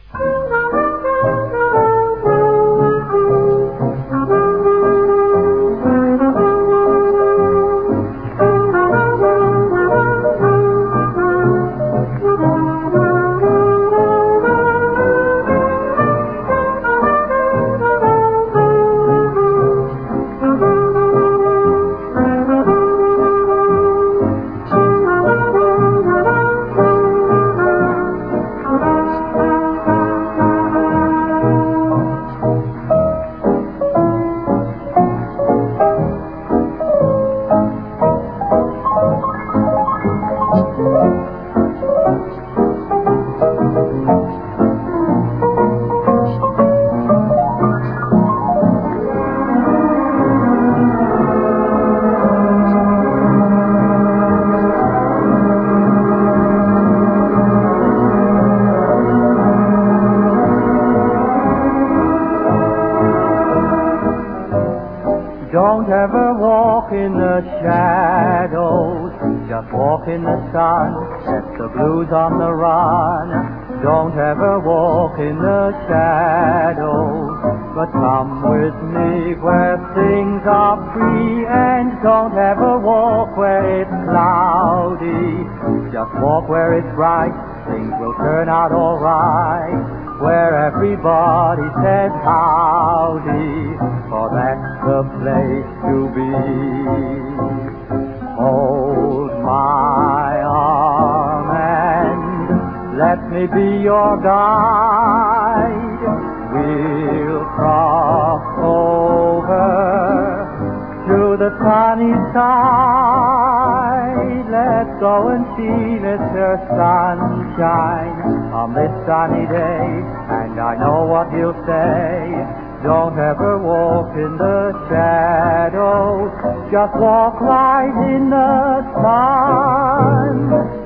Don't ever walk in the shadows, just walk in the sun, set the blues on the run. Don't ever walk in the shadows, but come with me where things are free. And don't ever walk where it's cloudy, just walk where it's bright, things will turn out alright. Where everybody says howdy, for that's the place to be. Hold my arm and let me be your guide. We'll cross over to the sunny side. Let's go and see Mr. Sunshine on this sunny day, and I know what he'll say. Don't ever walk in the shadows, just walk right in the sun.